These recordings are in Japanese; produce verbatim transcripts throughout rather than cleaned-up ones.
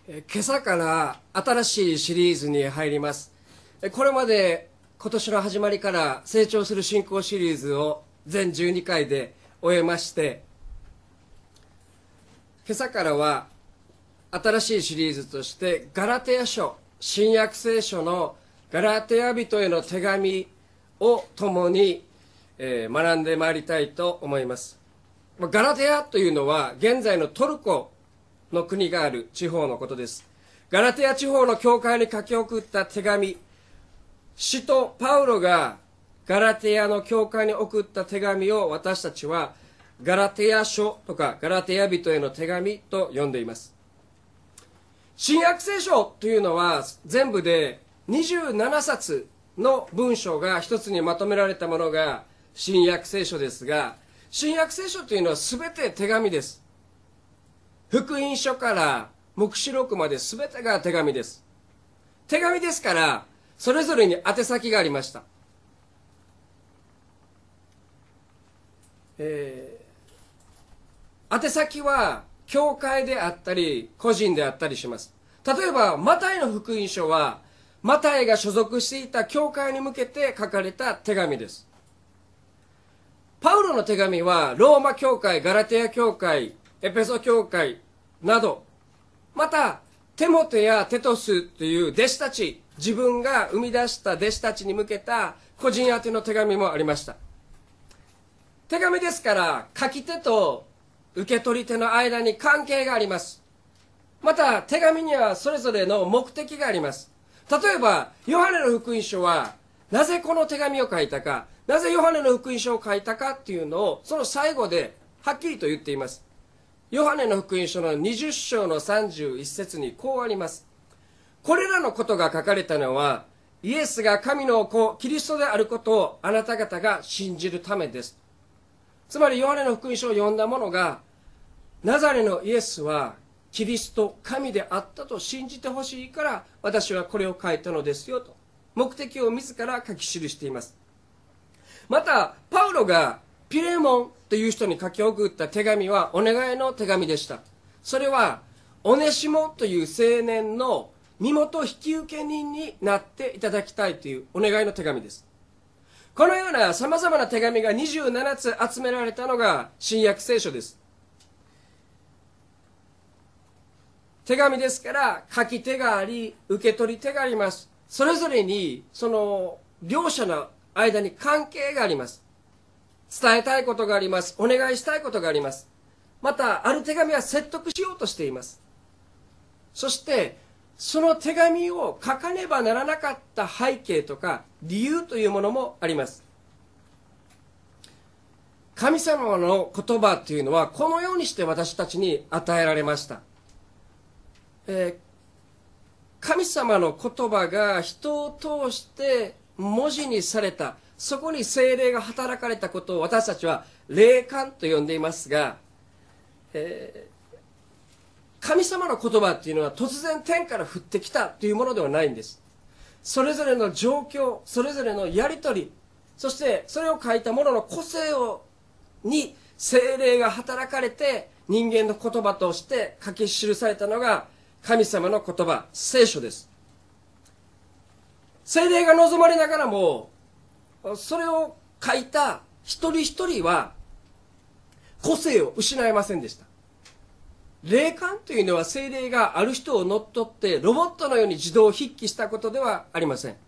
今朝から新しいシリーズに入ります。これまで今年の始まりから成長する信仰シリーズを全じゅうにかいで終えまして、今朝からは新しいシリーズとしてガラテヤ書、新約聖書のガラテヤ人への手紙を共に学んでまいりたいと思います。ガラテヤというのは現在のトルコの国がある地方のことです。ガラテヤ地方の教会に書き送った手紙、使徒パウロがガラテヤの教会に送った手紙を私たちはガラテヤ書とかガラテヤ人への手紙と呼んでいます。新約聖書というのは全部でにじゅうななさつの文章が一つにまとめられたものが新約聖書ですが、新約聖書というのは全て手紙です。福音書から黙示録まで全てが手紙です。手紙ですからそれぞれに宛先がありました。えー、宛先は教会であったり個人であったりします。例えばマタイの福音書はマタイが所属していた教会に向けて書かれた手紙です。パウロの手紙はローマ教会、ガラテヤ教会、エペソ教会など、またテモテやテトスという弟子たち、自分が生み出した弟子たちに向けた個人宛ての手紙もありました。手紙ですから書き手と受け取り手の間に関係があります。また手紙にはそれぞれの目的があります。例えばヨハネの福音書はなぜこの手紙を書いたか、なぜヨハネの福音書を書いたかっていうのをその最後ではっきりと言っています。ヨハネの福音書のにじゅっ章のさんじゅういち節にこうあります。これらのことが書かれたのはイエスが神の子キリストであることをあなた方が信じるためです。つまりヨハネの福音書を読んだ者がナザレのイエスはキリスト神であったと信じてほしいから私はこれを書いたのですよと目的を自ら書き記しています。またパウロがピレモンという人に書き送った手紙はお願いの手紙でした。それはオネシモという青年の身元引受人になっていただきたいというお願いの手紙です。このようなさまざまな手紙がにじゅうななつ集められたのが新約聖書です。手紙ですから書き手があり受け取り手があります。それぞれにその両者の間に関係があります。伝えたいことがあります。お願いしたいことがあります。またある手紙は説得しようとしています。そしてその手紙を書かねばならなかった背景とか理由というものもあります。神様の言葉というのはこのようにして私たちに与えられました。えー、神様の言葉が人を通して文字にされた、そこに聖霊が働かれたことを私たちは霊感と呼んでいますが、えー、神様の言葉っていうのは突然天から降ってきたというものではないんです。それぞれの状況、それぞれのやり取り、そしてそれを書いた者の個性をに聖霊が働かれて人間の言葉として書き記されたのが神様の言葉、聖書です。聖霊が望まれながらもそれを書いた一人一人は個性を失いませんでした。霊感というのは聖霊がある人を乗っ取ってロボットのように自動筆記したことではありません。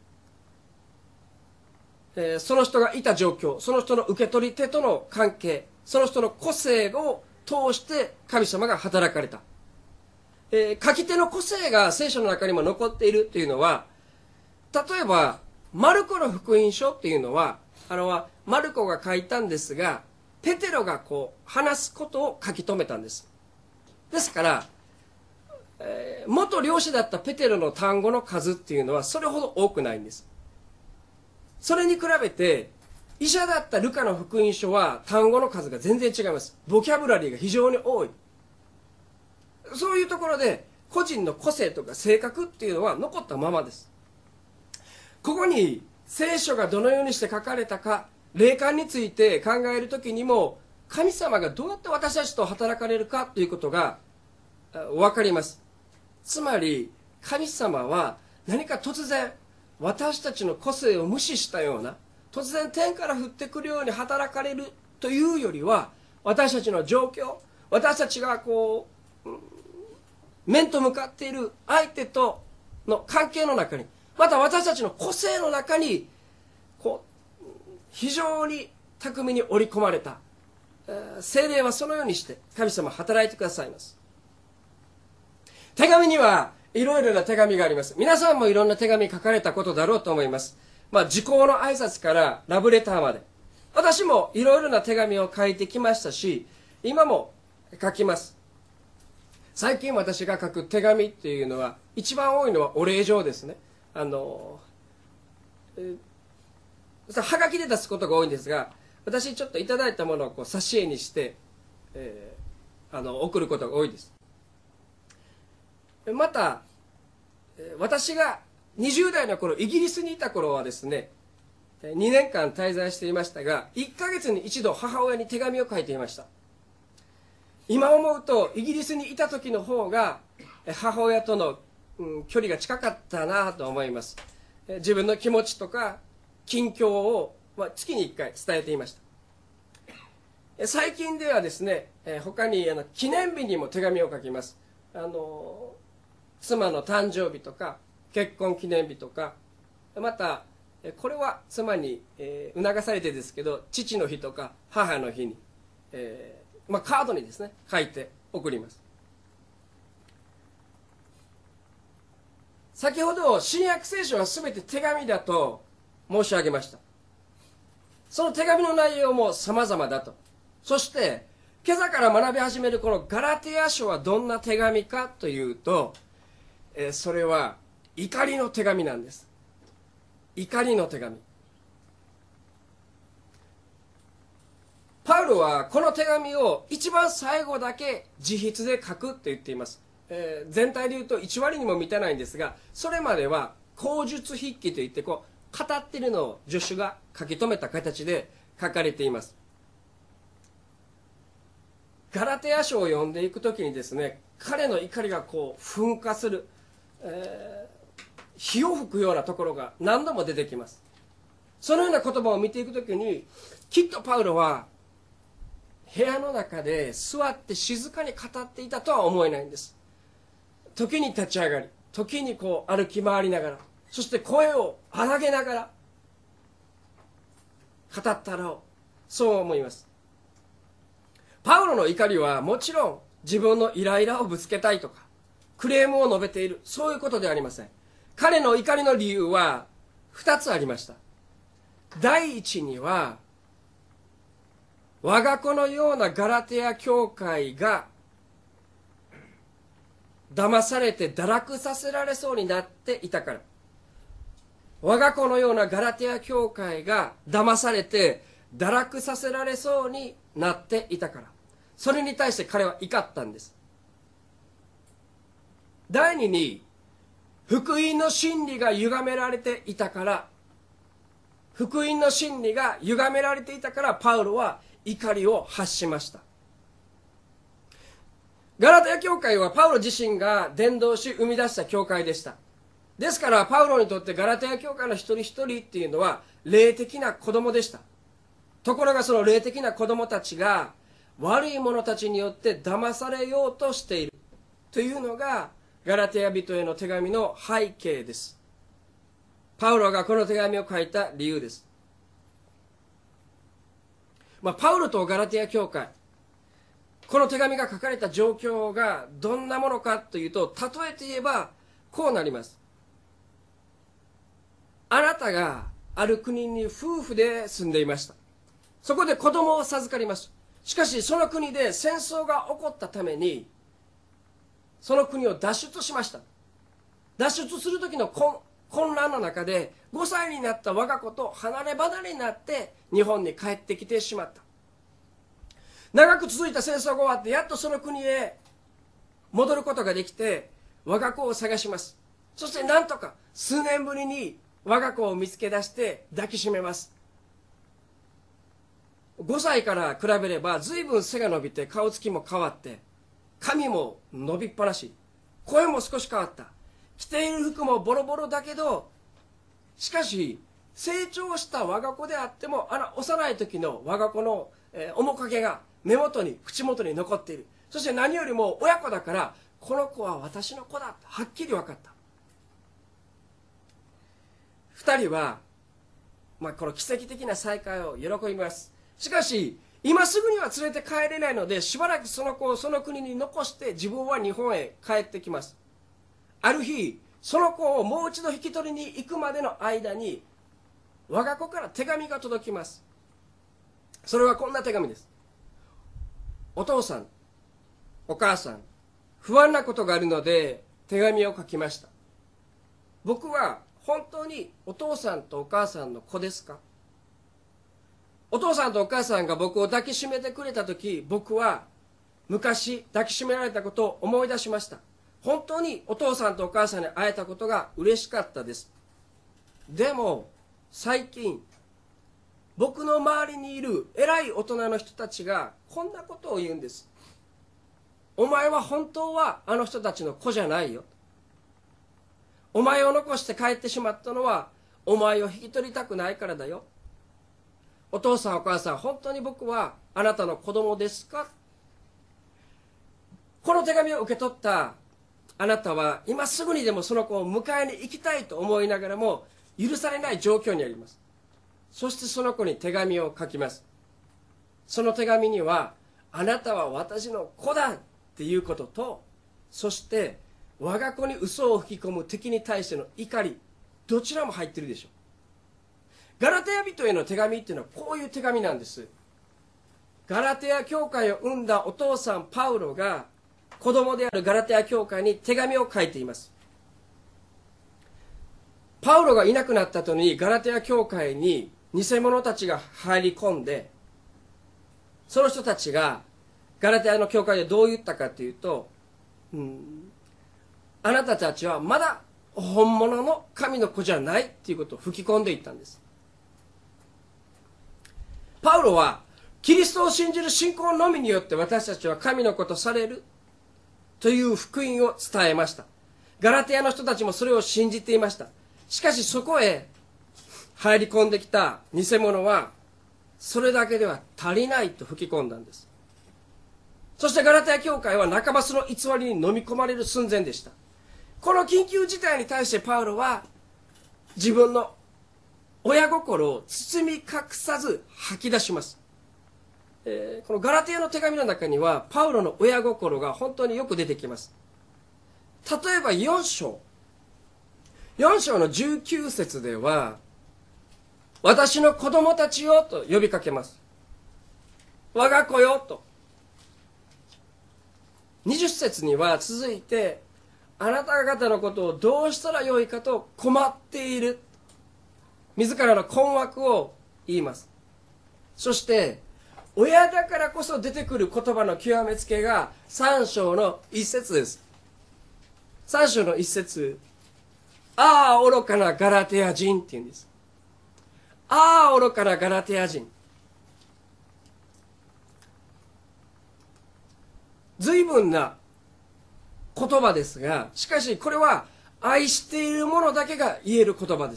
えー、その人がいた状況、その人の受け取り手との関係、その人の個性を通して神様が働かれた。えー、書き手の個性が聖書の中にも残っているというのは、例えばマルコの福音書っていうのはあのマルコが書いたんですが、ペテロがこう話すことを書き留めたんです。ですから、えー、元漁師だったペテロの単語の数っていうのはそれほど多くないんです。それに比べて医者だったルカの福音書は単語の数が全然違います。ボキャブラリーが非常に多い。そういうところで個人の個性とか性格っていうのは残ったままです。ここに聖書がどのようにして書かれたか、霊感について考えるときにも神様がどうやって私たちと働かれるかということが分かります。 つまり神様は何か突然私たちの個性を無視したような、突然天から降ってくるように働かれるというよりは、私たちの状況、私たちがこう面と向かっている相手との関係の中に、また私たちの個性の中にこう非常に巧みに織り込まれた、聖霊はそのようにして神様は働いてくださいます。手紙にはいろいろな手紙があります。皆さんもいろんな手紙書かれたことだろうと思います。まあ時効の挨拶からラブレターまで、私もいろいろな手紙を書いてきましたし、今も書きます。最近私が書く手紙っていうのは一番多いのはお礼状ですね。あの、えー、はがきで出すことが多いんですが、私ちょっといただいたものをこう挿絵にして、えー、あの送ることが多いです。また私がにじゅう代の頃イギリスにいた頃はですね、にねんかん滞在していましたが、いっかげつに一度母親に手紙を書いていました。今思うとイギリスにいた時の方が母親との、うん、距離が近かったなと思います。自分の気持ちとか近況を、まあ、月にいっかい伝えていました。最近ではですね、他にあの記念日にも手紙を書きます。あの妻の誕生日とか結婚記念日とか、またこれは妻に、えー、促されてですけど、父の日とか母の日に、えーまあ、カードにですね書いて送ります。先ほど新約聖書は全て手紙だと申し上げました。その手紙の内容も様々だと。そして今朝から学び始めるこのガラテヤ書はどんな手紙かというと、えー、それは怒りの手紙なんです。怒りの手紙。パウロはこの手紙を一番最後だけ自筆で書くって言っています。えー、全体で言うといち割にも満たないんですが、それまでは口述筆記といってこう語っているのを助手が書き留めた形で書かれています。ガラテヤ書を読んでいくときにですね、彼の怒りがこう噴火する、えー火を吹くようなところが何度も出てきます。そのような言葉を見ていくときに、きっとパウロは部屋の中で座って静かに語っていたとは思えないんです。時に立ち上がり、時にこう歩き回りながら、そして声を荒げながら語ったろう、そう思います。パウロの怒りはもちろん自分のイライラをぶつけたいとかクレームを述べている、そういうことではありません。彼の怒りの理由は二つありました。第一には、我が子のようなガラテヤ教会が騙されて堕落させられそうになっていたから。我が子のようなガラテヤ教会が騙されて堕落させられそうになっていたから。それに対して彼は怒ったんです。第二に、福音の真理が歪められていたから、福音の真理が歪められていたから、パウロは怒りを発しました。ガラテヤ教会はパウロ自身が伝道し生み出した教会でした。ですからパウロにとってガラテヤ教会の一人一人っていうのは霊的な子供でした。ところがその霊的な子供たちが悪い者たちによって騙されようとしているというのがガラテヤ人への手紙の背景です。パウロがこの手紙を書いた理由です。まあ、パウロとガラテヤ教会、この手紙が書かれた状況がどんなものかというと、例えて言えばこうなります。あなたがある国に夫婦で住んでいました。そこで子供を授かります。しかしその国で戦争が起こったためにその国を脱出しました。脱出する時の混乱の中でごさいになった我が子と離れ離れになって日本に帰ってきてしまった。長く続いた戦争が終わってやっとその国へ戻ることができて我が子を探します。そしてなんとか数年ぶりに我が子を見つけ出して抱きしめます。ごさいから比べれば随分背が伸びて顔つきも変わって髪も伸びっぱなし、 声も少し変わった。着ている服もボロボロだけど、しかし成長した我が子であっても、あの幼い時の我が子の、えー、面影が目元に口元に残っている。そして何よりも親子だから、この子は私の子だとはっきり分かった。二人は、まあ、この奇跡的な再会を喜びます。しかし今すぐには連れて帰れないので、しばらくその子をその国に残して自分は日本へ帰ってきます。ある日、その子をもう一度引き取りに行くまでの間に、我が子から手紙が届きます。それはこんな手紙です。お父さん、お母さん、不安なことがあるので手紙を書きました。僕は本当にお父さんとお母さんの子ですか？お父さんとお母さんが僕を抱きしめてくれた時、僕は昔抱きしめられたことを思い出しました。本当にお父さんとお母さんに会えたことが嬉しかったです。でも最近、僕の周りにいる偉い大人の人たちがこんなことを言うんです。お前は本当はあの人たちの子じゃないよ。お前を残して帰ってしまったのはお前を引き取りたくないからだよ。お父さんお母さん、本当に僕はあなたの子供ですか？この手紙を受け取ったあなたは今すぐにでもその子を迎えに行きたいと思いながらも許されない状況にあります。そしてその子に手紙を書きます。その手紙には、あなたは私の子だっていうことと、そして我が子に嘘を吹き込む敵に対しての怒り、どちらも入ってるでしょう。ガラテヤ人への手紙っていうのはこういう手紙なんです。ガラテヤ教会を生んだお父さんパウロが子供であるガラテヤ教会に手紙を書いています。パウロがいなくなった後にガラテヤ教会に偽者たちが入り込んで、その人たちがガラテヤの教会でどう言ったかというと、うん、あなたたちはまだ本物の神の子じゃないっていうことを吹き込んでいったんです。パウロはキリストを信じる信仰のみによって私たちは神の子とされるという福音を伝えました。ガラテヤの人たちもそれを信じていました。しかしそこへ入り込んできた偽物はそれだけでは足りないと吹き込んだんです。そしてガラテヤ教会は半ばその偽りに飲み込まれる寸前でした。この緊急事態に対してパウロは自分の親心を包み隠さず吐き出します。えー、このガラテヤの手紙の中にはパウロの親心が本当によく出てきます。例えばよん章よん章のじゅうきゅう節では、私の子供たちよと呼びかけます。我が子よと。にじゅう節には続いて、あなた方のことをどうしたらよいかと困っている、自らの困惑を言います。そして親だからこそ出てくる言葉の極めつけがさん章のいち節です。さん章のいち節、ああ愚かなガラテヤ人って言うんです。ああ愚かなガラテヤ人。随分な言葉ですが、しかしこれは愛している者だけが言える言葉です。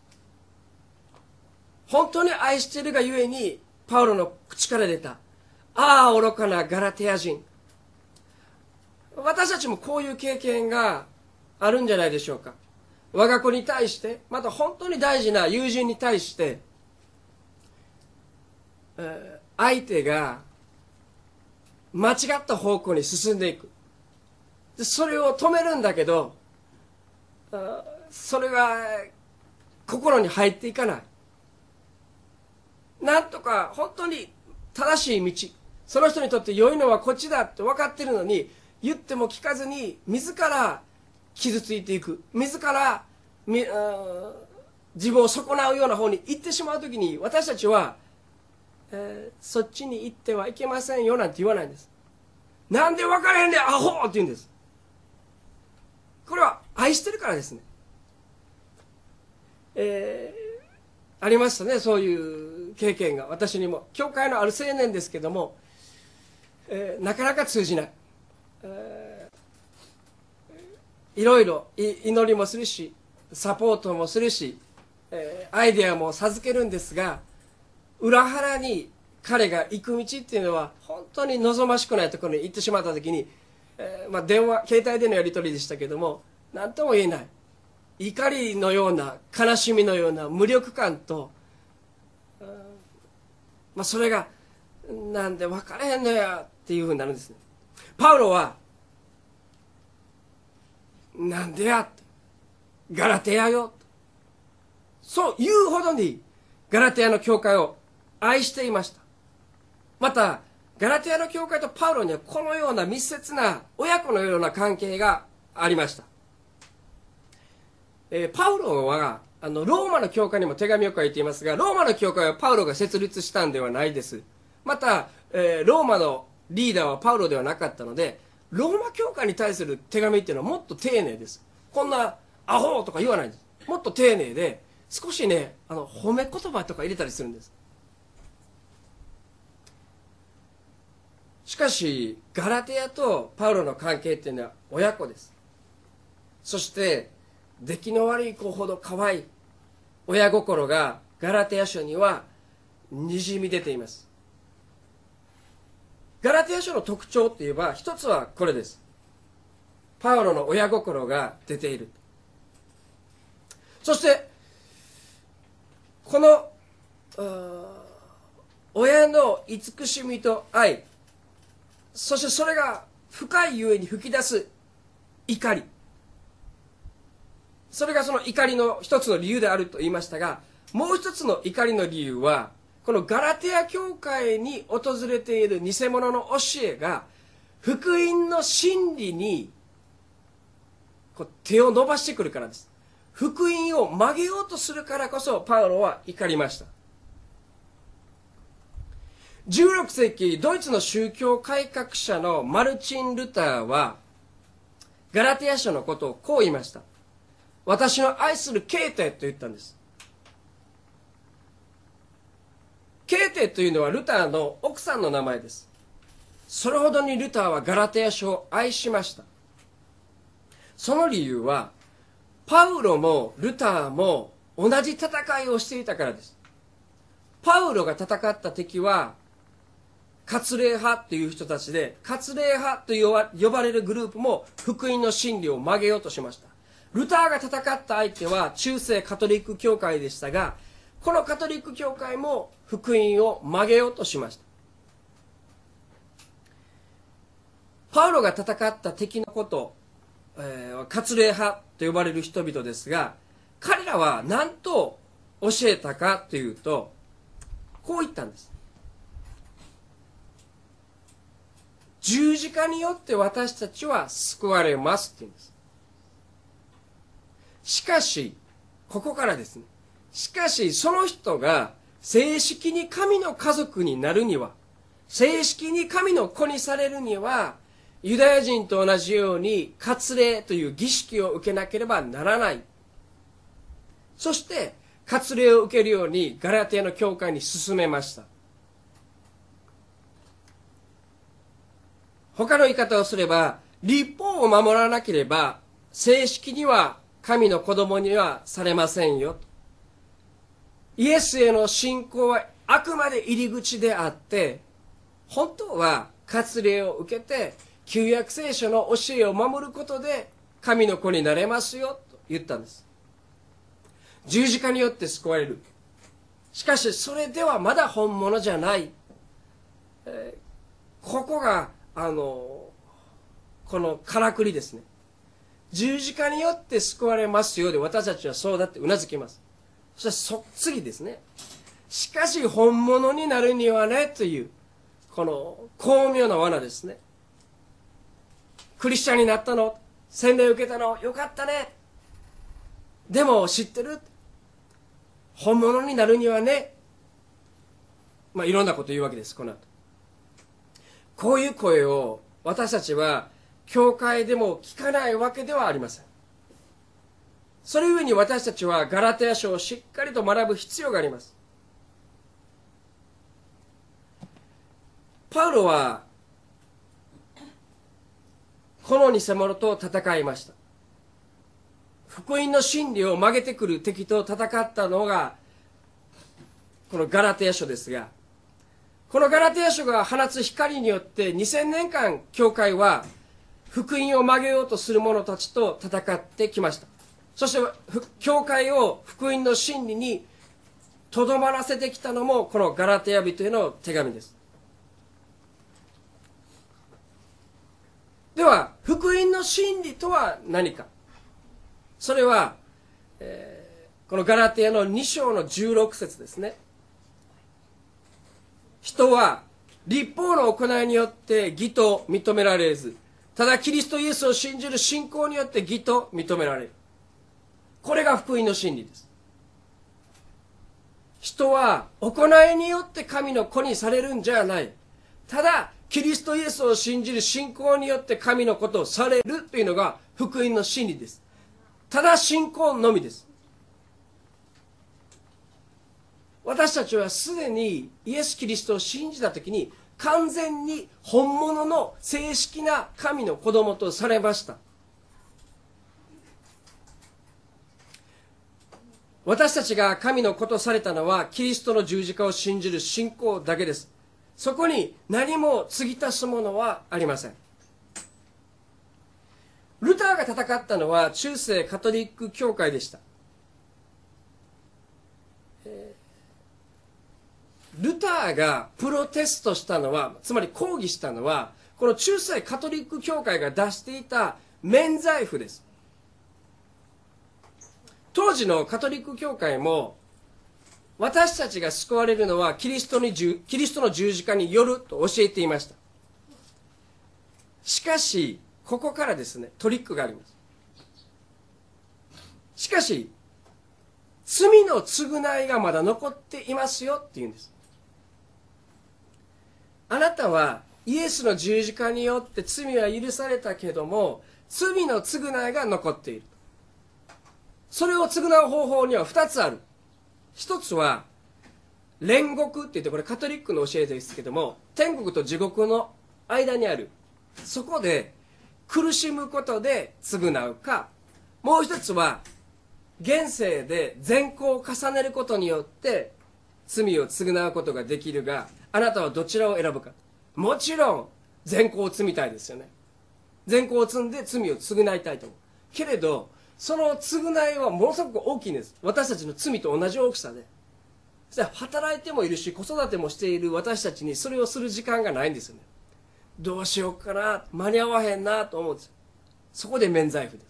本当に愛しているがゆえにパウロの口から出た、ああ愚かなガラテヤ人。私たちもこういう経験があるんじゃないでしょうか。我が子に対して、また本当に大事な友人に対して、相手が間違った方向に進んでいく。でそれを止めるんだけど、それが心に入っていかない。なんとか本当に正しい道、その人にとって良いのはこっちだって分かってるのに、言っても聞かずに自ら傷ついていく、自らみ自分を損なうような方に行ってしまうときに、私たちは、えー、そっちに行ってはいけませんよなんて言わないんです。なんで分からへんねんアホって言うんです。これは愛してるからですね。えー、ありましたね、そういう経験が私にも。教会のある青年ですけども、えー、なかなか通じない、えいろいろ祈りもするし、サポートもするし、えーアイデアも授けるんですが、裏腹に彼が行く道っていうのは本当に望ましくないところに行ってしまった時に、えーまあ、電話携帯でのやり取りでしたけども、何とも言えない怒りのような悲しみのような無力感と、うんまあ、それがなんで分からへんのやっていうふうになるんですね。パウロはなんでやってガラテヤよそう言うほどにガラテヤの教会を愛していました。またガラテヤの教会とパウロにはこのような密接な親子のような関係がありました。えー、パウロはあのローマの教会にも手紙を書いていますが、ローマの教会はパウロが設立したんではないです。また、えー、ローマのリーダーはパウロではなかったので、ローマ教会に対する手紙っていうのはもっと丁寧です。こんなアホとか言わないんです。もっと丁寧で、少しね、あの褒め言葉とか入れたりするんです。しかしガラテヤとパウロの関係っていうのは親子です。そして出来の悪い子ほど可愛い親心がガラテヤ書にはにじみ出ています。ガラテヤ書の特徴といえば一つはこれです。パウロの親心が出ている。そしてこの親の慈しみと愛、そしてそれが深いゆえに吹き出す怒り、それがその怒りの一つの理由であると言いましたが、もう一つの怒りの理由はこのガラテヤ教会に訪れている偽物の教えが福音の真理にこう手を伸ばしてくるからです。福音を曲げようとするからこそパウロは怒りました。じゅうろくせいきドイツの宗教改革者のマルチン・ルターはガラテヤ書のことをこう言いました。私の愛するケーテと言ったんです。ケーテというのはルターの奥さんの名前です。それほどにルターはガラテヤ書を愛しました。その理由はパウロもルターも同じ戦いをしていたからです。パウロが戦った敵は割礼派という人たちで、割礼派と呼ばれるグループも福音の真理を曲げようとしました。ルターが戦った相手は中世カトリック教会でしたが、このカトリック教会も福音を曲げようとしました。パウロが戦った敵のこと、えー、割礼派と呼ばれる人々ですが、彼らは何と教えたかというと、こう言ったんです。十字架によって私たちは救われますって言うんです。しかし、ここからですね。しかし、その人が正式に神の家族になるには、正式に神の子にされるには、ユダヤ人と同じように割礼という儀式を受けなければならない。そして、割礼を受けるようにガラテヤの教会に進めました。他の言い方をすれば、律法を守らなければ正式には神の子供にはされませんよ。イエスへの信仰はあくまで入り口であって、本当は割礼を受けて旧約聖書の教えを守ることで神の子になれますよと言ったんです。十字架によって救われる。しかしそれではまだ本物じゃない。えー、ここがあのこのからくりですね。十字架によって救われますよで私たちはそうだってうなずきます。そしてそ次ですね。しかし本物になるにはねというこの巧妙な罠ですね。クリスチャンになったの、洗礼を受けたの、よかったね。でも知ってる、本物になるにはね、まあいろんなこと言うわけです。この後こういう声を私たちは教会でも聞かないわけではありません。それゆえに私たちはガラテヤ書をしっかりと学ぶ必要があります。パウロはこの偽物と戦いました。 福音の真理を曲げてくる敵と戦ったのがこのガラテヤ書ですが、このガラテヤ書が放つ光によってにせんねんかん教会は福音を曲げようとする者たちと戦ってきました。そして教会を福音の真理にとどまらせてきたのもこのガラテヤ人への手紙です。では福音の真理とは何か。それは、えー、このガラテヤのに章のじゅうろく節ですね。人は律法の行いによって義と認められず、ただキリストイエスを信じる信仰によって義と認められる。これが福音の真理です。人は行いによって神の子にされるんじゃない。ただキリストイエスを信じる信仰によって神の子とされるというのが福音の真理です。ただ信仰のみです。私たちはすでにイエス・キリストを信じたときに完全に本物の正式な神の子供とされました。私たちが神の子とされたのはキリストの十字架を信じる信仰だけです。そこに何も継ぎ足すものはありません。ルターが戦ったのは中世カトリック教会でした。ルターがプロテストしたのは、つまり抗議したのは、この中世カトリック教会が出していた免罪符です。当時のカトリック教会も、私たちが救われるのはキリストにキリストの十字架によると教えていました。しかし、ここからですね、トリックがあります。しかし、罪の償いがまだ残っていますよっていうんです。あなたはイエスの十字架によって罪は許されたけども、罪の償いが残っている。それを償う方法には二つある。一つは煉獄って言って、これカトリックの教えですけども、天国と地獄の間にある、そこで苦しむことで償うか、もう一つは現世で善行を重ねることによって罪を償うことができるが、あなたはどちらを選ぶか。もちろん善行を積みたいですよね。善行を積んで罪を償いたいと思うけれど、その償いはものすごく大きいんです。私たちの罪と同じ大きさで。そして働いてもいるし、子育てもしている私たちにそれをする時間がないんですよね。どうしようかな、間に合わへんなと思うんです。そこで免罪符です。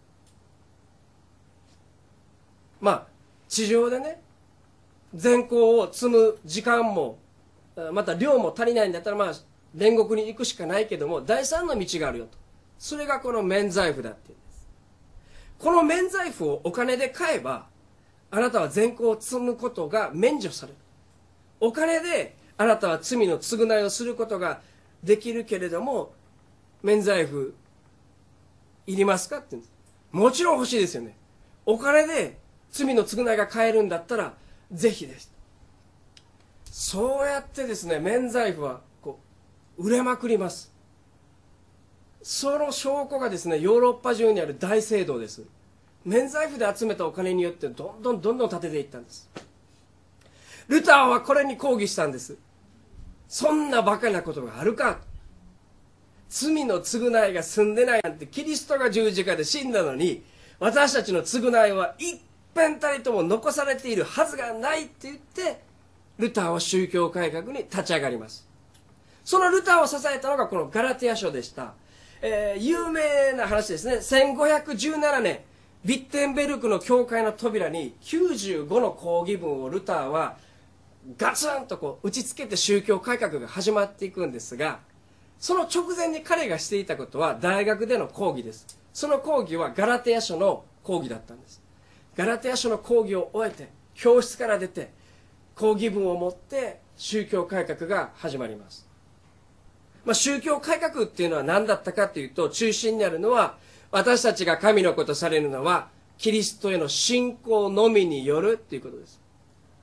まあ地上でね、善行を積む時間もまた量も足りないんだったら、まあ煉獄に行くしかないけども、第三の道があるよと。それがこの免罪符だっていうんです。この免罪符をお金で買えば、あなたは善行を積むことが免除される。お金であなたは罪の償いをすることができるけれども、免罪符いりますかって言うんです。もちろん欲しいですよね。お金で罪の償いが買えるんだったらぜひです。そうやってですね、免罪符はこう売れまくります。その証拠がですね、ヨーロッパ中にある大聖堂です。免罪符で集めたお金によってどんどんどんどん建てていったんです。ルターはこれに抗議したんです。そんなバカなことがあるか。罪の償いが済んでないなんて、キリストが十字架で死んだのに、私たちの償いは一遍たりとも残されているはずがないって言って、ルターは宗教改革に立ち上がります。そのルターを支えたのがこのガラテヤ書でした。えー、有名な話ですね。せんごひゃくじゅうななねん、ビッテンベルクの教会の扉にきゅうじゅうごの抗議文をルターはガツンとこう打ちつけて宗教改革が始まっていくんですが、その直前に彼がしていたことは大学での講義です。その講義はガラテヤ書の講義だったんです。ガラテヤ書の講義を終えて教室から出て講義文を持って宗教改革が始まります。まあ、宗教改革っていうのは何だったかというと、中心にあるのは、私たちが神の子とされるのはキリストへの信仰のみによるということです。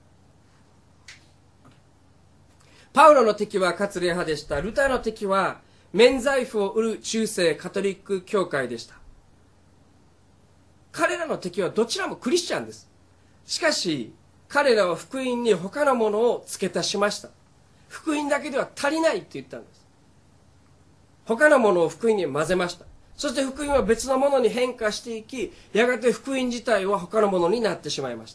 パウロの敵は割礼派でした。ルターの敵は免罪符を売る中世カトリック教会でした。 彼らの敵はどちらもクリスチャンです。しかし彼らは福音に他のものを付け足しました。福音だけでは足りないって言ったんです。他のものを福音に混ぜました。そして福音は別のものに変化していき、やがて福音自体は他のものになってしまいました。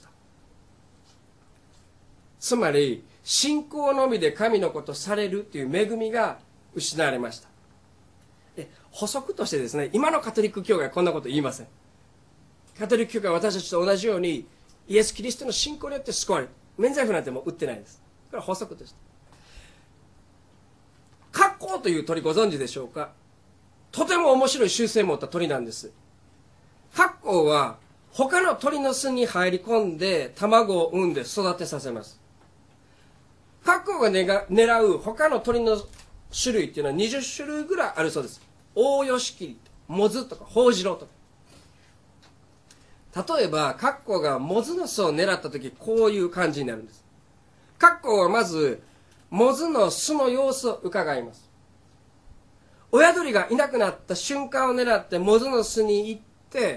つまり信仰のみで神の子とされるという恵みが失われました。で、補足としてですね、今のカトリック教会はこんなこと言いません。カトリック教会は私たちと同じようにイエス・キリストの信仰によって救われる。免罪符なんてもう売ってないです。これは補足として。格好という鳥ご存知でしょうか。とても面白い習性を持った鳥なんです。格好は他の鳥の巣に入り込んで卵を産んで育てさせます。格好が狙う他の鳥の種類っていうのはにじゅっしゅるいぐらいあるそうです。オオヨシキリ、モズとかホウジロウとか。例えばカッコウがモズの巣を狙った時、こういう感じになるんです。カッコウはまずモズの巣の様子を伺います。親鳥がいなくなった瞬間を狙ってモズの巣に行って、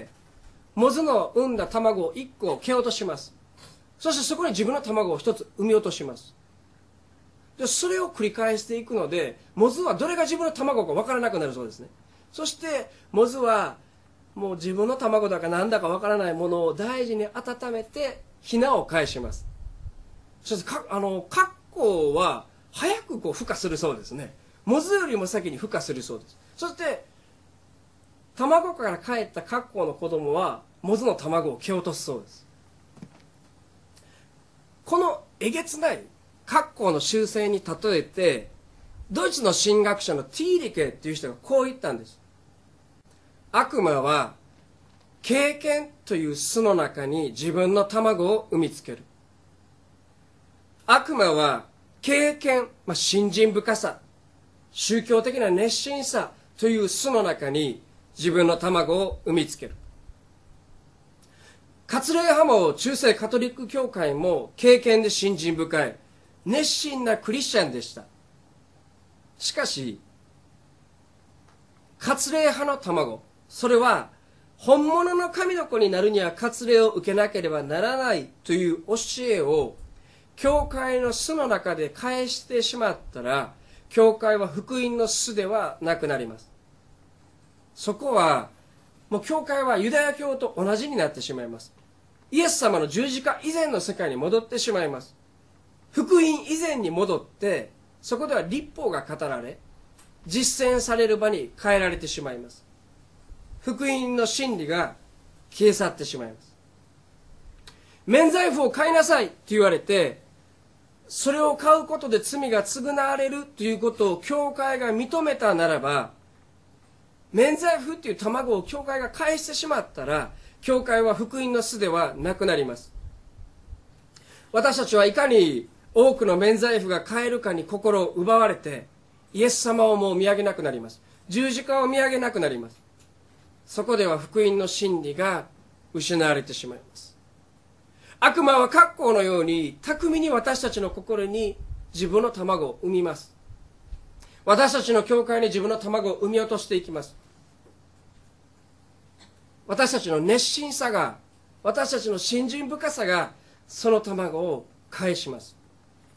モズの産んだ卵をいっこ蹴落とします。そしてそこに自分の卵をひとつ産み落とします。でそれを繰り返していくので、モズはどれが自分の卵か分からなくなるそうですね。そしてモズはもう自分の卵だか何だか分からないものを大事に温めてヒナを返します。そしてかあのカッコウは早くこう孵化するそうですね。モズよりも先に孵化するそうです。そして卵から帰ったカッコウの子供はモズの卵を蹴落とすそうです。このえげつないカッコウの習性に例えて、ドイツの神学者のティーリケっていう人がこう言ったんです。悪魔は経験という巣の中に自分の卵を産みつける。悪魔は経験、まあ、信心深さ、宗教的な熱心さという巣の中に自分の卵を産みつける。割礼派も中世カトリック教会も経験で信心深い熱心なクリスチャンでした。しかし割礼派の卵、それは本物の神の子になるには割礼を受けなければならないという教えを教会の巣の中で返してしまったら、教会は福音の巣ではなくなります。そこはもう教会はユダヤ教と同じになってしまいます。イエス様の十字架以前の世界に戻ってしまいます。福音以前に戻って、そこでは律法が語られ実践される場に変えられてしまいます。福音の真理が消え去ってしまいます。免罪符を買いなさいって言われて、それを買うことで罪が償われるということを教会が認めたならば、免罪符っていう卵を教会が返してしまったら、教会は福音の巣ではなくなります。私たちはいかに多くの免罪符が買えるかに心を奪われて、イエス様をもう見上げなくなります。十字架を見上げなくなります。そこでは福音の真理が失われてしまいます。悪魔はカッコウのように巧みに私たちの心に自分の卵を産みます。私たちの教会に自分の卵を産み落としていきます。私たちの熱心さが、私たちの信心深さがその卵を返します。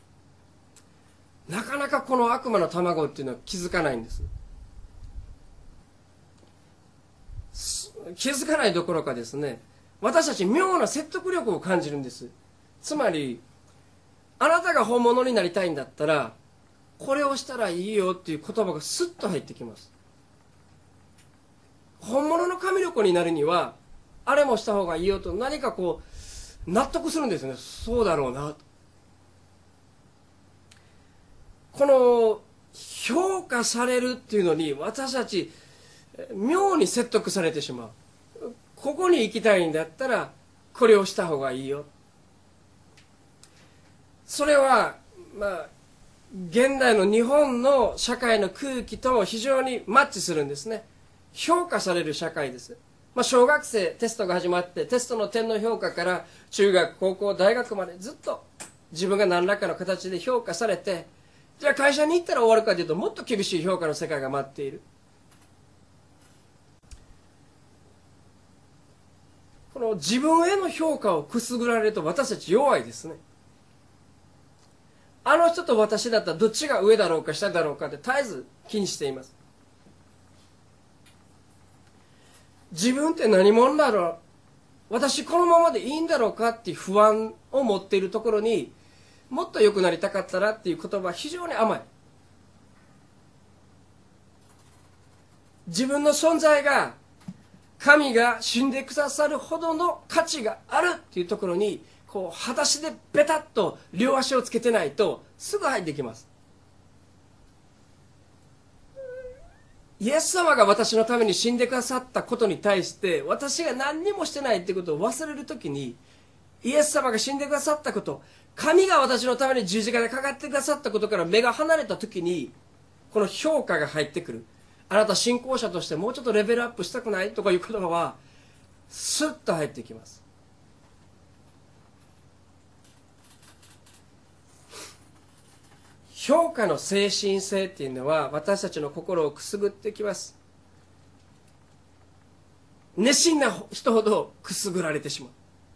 なかなかこの悪魔の卵っていうのは気づかないんです。気づかないどころかですね、私たち妙な説得力を感じるんです。つまり、あなたが本物になりたいんだったらこれをしたらいいよっていう言葉がスッと入ってきます。本物の神の子になるにはあれもした方がいいよと、何かこう納得するんですね。そうだろうなと。この評価されるっていうのに私たち妙に説得されてしまう。ここに行きたいんだったらこれをした方がいいよ。それはまあ現代の日本の社会の空気と非常にマッチするんですね。評価される社会です。まあ、小学生テストが始まって、テストの点の評価から中学高校大学までずっと自分が何らかの形で評価されて、じゃあ会社に行ったら終わるかというと、もっと厳しい評価の世界が待っている。 この自分への評価をくすぐられると私たち弱いですね。あの人と私だったらどっちが上だろうか下だろうかって絶えず気にしています。自分って何者だろう、私このままでいいんだろうかっていう不安を持っているところに、もっと良くなりたかったらっていう言葉は非常に甘い。自分の存在が神が死んでくださるほどの価値があるっていうところに、こう裸足でベタッと両足をつけてないとすぐ入ってきます。イエス様が私のために死んでくださったことに対して、私が何にもしてないってことを忘れるときに、イエス様が死んでくださったこと、神が私のために十字架でかかってくださったことから目が離れたときに、この評価が入ってくる。あなた信仰者としてもうちょっとレベルアップしたくないとかいう言葉はスッと入ってきます。評価の精神性っていうのは私たちの心をくすぐってきます。熱心な人ほどくすぐられてしまう。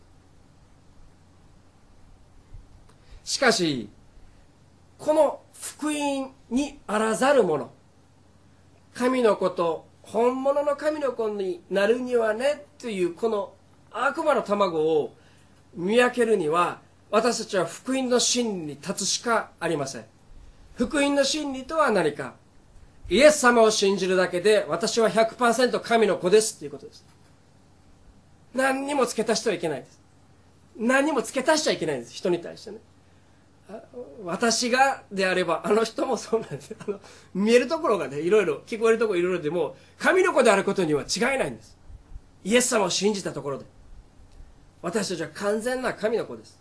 しかしこの福音にあらざるもの、神の子と本物の神の子になるにはねというこの悪魔の卵を見分けるには、私たちは福音の真理に立つしかありません。福音の真理とは何か。イエス様を信じるだけで私は ひゃくパーセント 神の子ですということです。何にも付け足してはいけないです。何にも付け足しちゃいけないんです、人に対してね。私がであればあの人もそうなんです。あの見えるところがね、いろいろ聞こえるところいろいろでも神の子であることには違いないんです。イエス様を信じたところで私たちは完全な神の子です。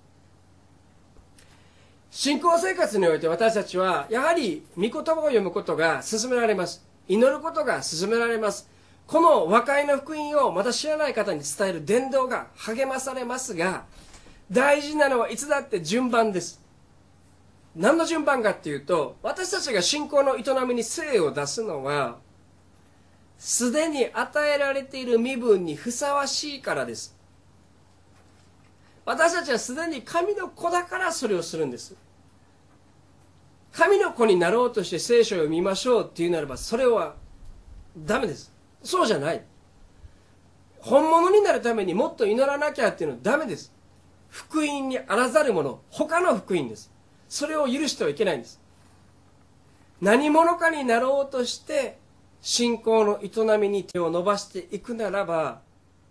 信仰生活において私たちはやはり御言葉を読むことが勧められます。祈ることが勧められます。この和解の福音をまだ知らない方に伝える伝道が励まされますが、大事なのはいつだって順番です。何の順番かっていうと、私たちが信仰の営みに精を出すのはすでに与えられている身分にふさわしいからです。私たちはすでに神の子だからそれをするんです。神の子になろうとして聖書を読みましょうっていうならばそれはダメです。そうじゃない。本物になるためにもっと祈らなきゃっていうのはダメです。福音にあらざるもの、他の福音です。それを許してはいけないんです。何者かになろうとして信仰の営みに手を伸ばしていくならば、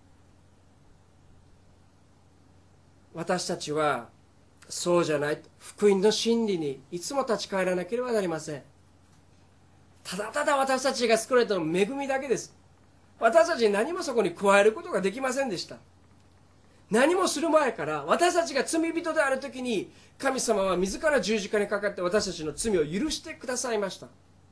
私たちはそうじゃない、福音の真理にいつも立ち返らなければなりません。ただただ私たちが作られたのは恵みだけです。私たちに何もそこに加えることができませんでした。何もする前から私たちが罪人であるときに神様は自ら十字架にかかって私たちの罪を許してくださいました。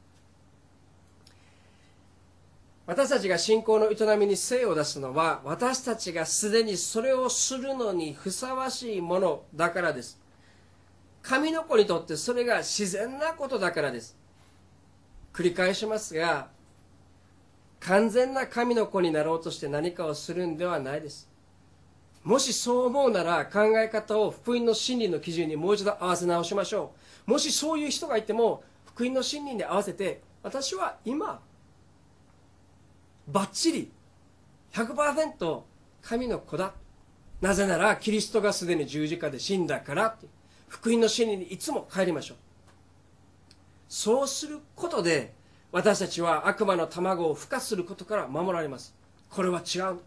私たちが信仰の営みに精を出すのは私たちがすでにそれをするのにふさわしいものだからです。神の子にとってそれが自然なことだからです。繰り返しますが、完全な神の子になろうとして何かをするんではないです。もしそう思うなら考え方を福音の真理の基準にもう一度合わせ直しましょう。もしそういう人がいても福音の真理に合わせて、私は今バッチリ ひゃくパーセント 神の子だ。なぜならキリストがすでに十字架で死んだからって、福音の真理にいつも帰りましょう。そうすることで私たちは悪魔の卵を孵化することから守られます。これは違う。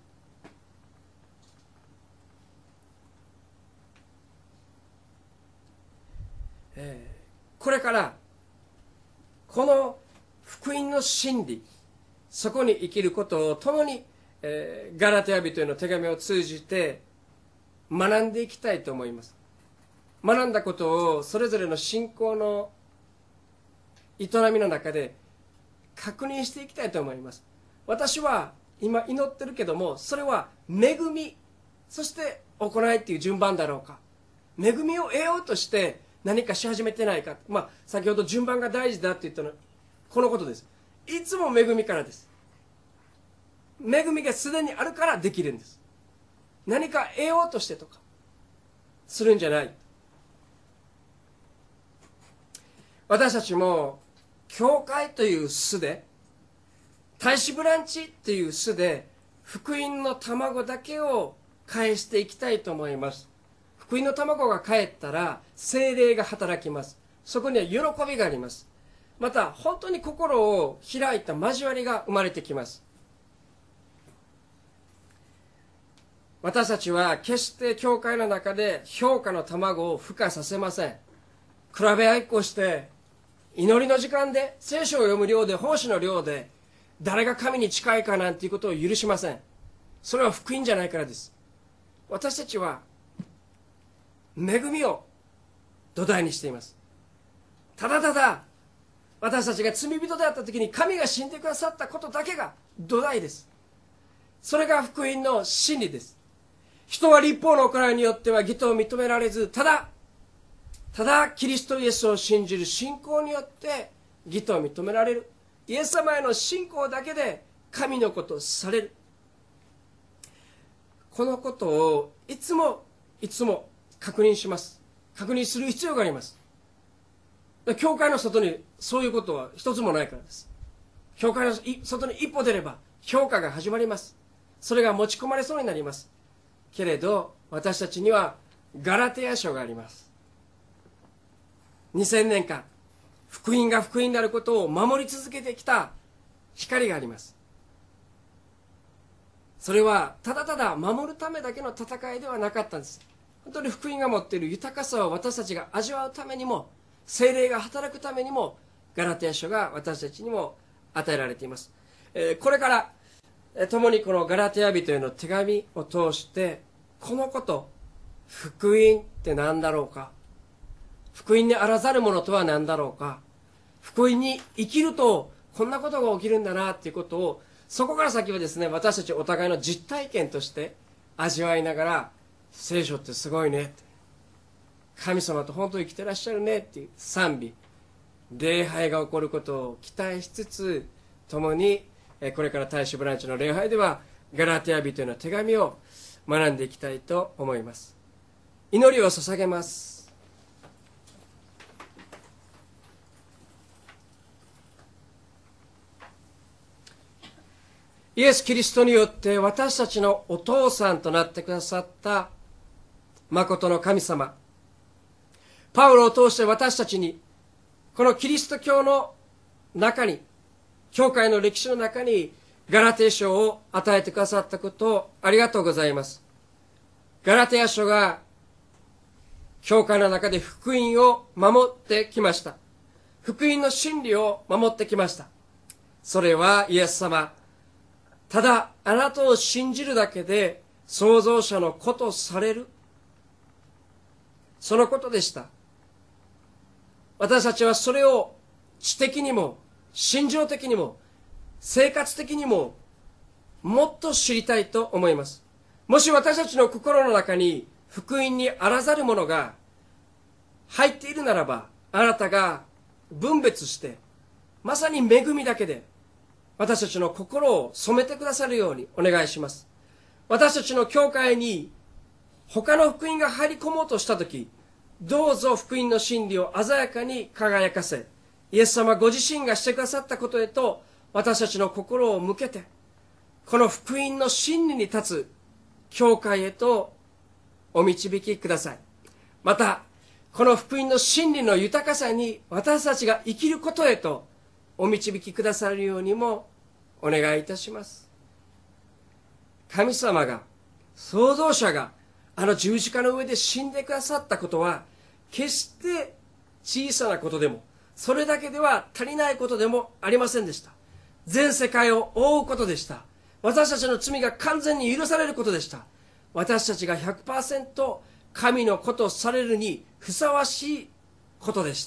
えー、これからこの福音の真理、そこに生きることを共に、えー、ガラテヤ人への手紙を通じて学んでいきたいと思います。学んだことをそれぞれの信仰の営みの中で確認していきたいと思います。私は今祈ってるけども、それは恵み、そして行いっていう順番だろうか、恵みを得ようとして何かし始めてないか、まあ、先ほど順番が大事だって言ったのはこのことです。いつも恵みからです。恵みがすでにあるからできるんです。 何か得ようとしてとかするんじゃない。私たちも教会という巣で、大使ブランチっていう巣で福音の卵だけを返していきたいと思います。福音の卵が返ったら聖霊が働きます。そこには喜びがあります。また本当に心を開いた交わりが生まれてきます。私たちは決して教会の中で評価の卵を孵化させません。比べ合いっこして祈りの時間で聖書を読む量で奉仕の量で誰が神に近いかなんていうことを許しません。それは福音じゃないからです。私たちは恵みを土台にしています。ただただ私たちが罪人であった時に神が死んでくださったことだけが土台です。それが福音の真理です。人は立法の行いによっては義と認められず、ただただキリストイエスを信じる信仰によって義と認められる。イエス様への信仰だけで神のことをされる。このことをいつもいつも確認します。確認する必要があります。教会の外にそういうことは一つもないからです。教会の外に一歩出れば評価が始まります。それが持ち込まれそうになります。けれど私たちにはガラテヤ書があります。にせんねんかん福音が福音であることを守り続けてきた光があります。それはただただ守るためだけの戦いではなかったんです。本当に福音が持っている豊かさを私たちが味わうためにも、聖霊が働くためにもガラテヤ書が私たちにも与えられています。えー、これからえー、共にこのガラテヤ人への手紙を通してこのこと、福音って何だろうか、福音にあらざるものとは何だろうか、福音に生きるとこんなことが起きるんだなっていうことを、そこから先はですね、私たちお互いの実体験として味わいながら、聖書ってすごいねって、神様と本当に生きてらっしゃるねっていう賛美、礼拝が起こることを期待しつつ、共にこれから大使ブランチの礼拝ではガラテヤ人への手紙を学んでいきたいと思います。祈りを捧げます。イエス・キリストによって私たちのお父さんとなってくださった誠の神様、パウロを通して私たちにこのキリスト教の中に、教会の歴史の中にガラテヤ書を与えてくださったことをありがとうございます。ガラテヤ書が教会の中で福音を守ってきました。福音の真理を守ってきました。それはイエス様、ただあなたを信じるだけで創造者の子とされる、そのことでした。私たちはそれを知的にも心情的にも生活的にももっと知りたいと思います。もし私たちの心の中に福音にあらざるものが入っているならば、あなたが分別してまさに恵みだけで私たちの心を染めてくださるようにお願いします。私たちの教会に他の福音が入り込もうとしたとき、どうぞ福音の真理を鮮やかに輝かせ、イエス様ご自身がしてくださったことへと私たちの心を向けて、この福音の真理に立つ教会へとお導きください。またこの福音の真理の豊かさに私たちが生きることへとお導きくださるようにもお願いいたします。神様が、創造者があの十字架の上で死んでくださったことは決して小さなことでも、それだけでは足りないことでもありませんでした。全世界を覆うことでした。私たちの罪が完全に許されることでした。私たちが ひゃくパーセント 神の子とされるにふさわしいことでした。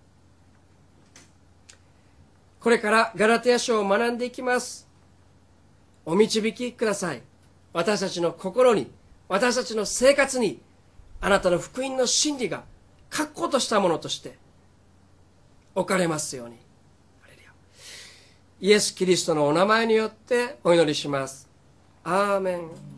これからガラテヤ書を学んでいきます。お導きください。私たちの心に、私たちの生活に、あなたの福音の真理が確固としたものとして置かれますように。イエス・キリストのお名前によってお祈りします。アーメン。